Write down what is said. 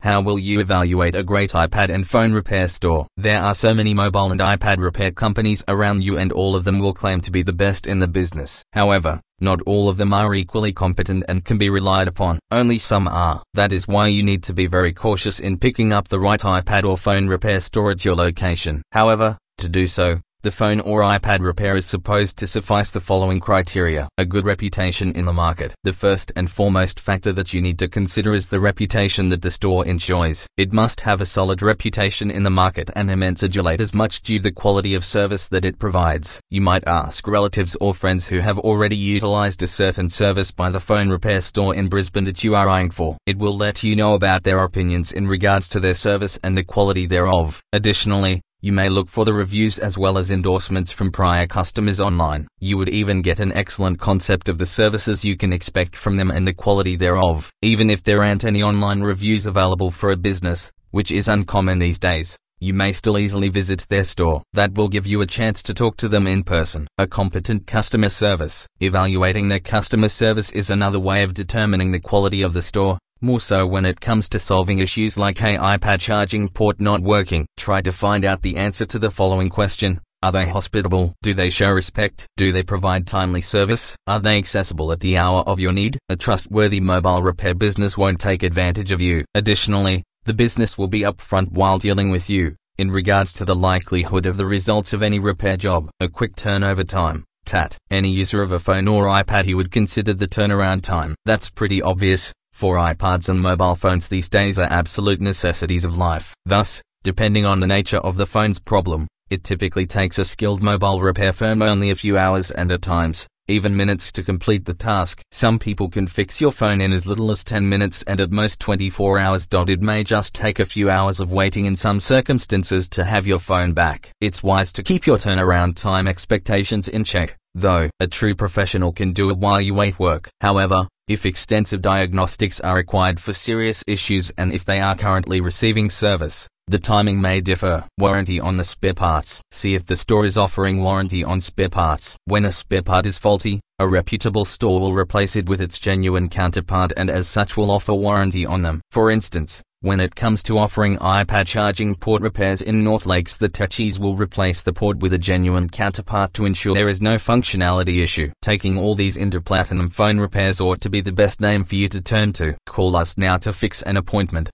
How will you evaluate a great iPad and phone repair store? There are so many mobile and iPad repair companies around you, and all of them will claim to be the best in the business. However, not all of them are equally competent and can be relied upon. Only some are. That is why you need to be very cautious in picking up the right iPad or phone repair store at your location. However, to do so, the phone or iPad repair is supposed to suffice the following criteria. A good reputation in the market. The first and foremost factor that you need to consider is the reputation that the store enjoys. It must have a solid reputation in the market and immense adulate much due to the quality of service that it provides. You might ask relatives or friends who have already utilized a certain service by the phone repair store in Brisbane that you are eyeing for. It will let you know about their opinions in regards to their service and the quality thereof. Additionally, you may look for the reviews as well as endorsements from prior customers online. You would even get an excellent concept of the services you can expect from them and the quality thereof. Even if there aren't any online reviews available for a business, which is uncommon these days, you may still easily visit their store. That will give you a chance to talk to them in person. A competent customer service. Evaluating their customer service is another way of determining the quality of the store. More so when it comes to solving issues like hey, iPad charging port not working. Try to find out the answer to the following question. Are they hospitable? Do they show respect? Do they provide timely service? Are they accessible at the hour of your need? A trustworthy mobile repair business won't take advantage of you. Additionally, the business will be upfront while dealing with you in regards to the likelihood of the results of any repair job. A quick turnover time. TAT. Any user of a phone or iPad, you would consider the turnaround time. That's pretty obvious. For iPads and mobile phones these days are absolute necessities of life. Thus, depending on the nature of the phone's problem, it typically takes a skilled mobile repair firm only a few hours and at times, even minutes to complete the task. Some people can fix your phone in as little as 10 minutes and at most 24 hours. It may just take a few hours of waiting in some circumstances to have your phone back. It's wise to keep your turnaround time expectations in check, though a true professional can do it while you wait work. However, if extensive diagnostics are required for serious issues and if they are currently receiving service, the timing may differ. Warranty on the spare parts. See if the store is offering warranty on spare parts. When a spare part is faulty, a reputable store will replace it with its genuine counterpart and as such will offer warranty on them. For instance, when it comes to offering iPad charging port repairs in North Lakes, the Techies will replace the port with a genuine counterpart to ensure there is no functionality issue. Taking all these into Platinum Phone Repairs ought to be the best name for you to turn to. Call us now to fix an appointment.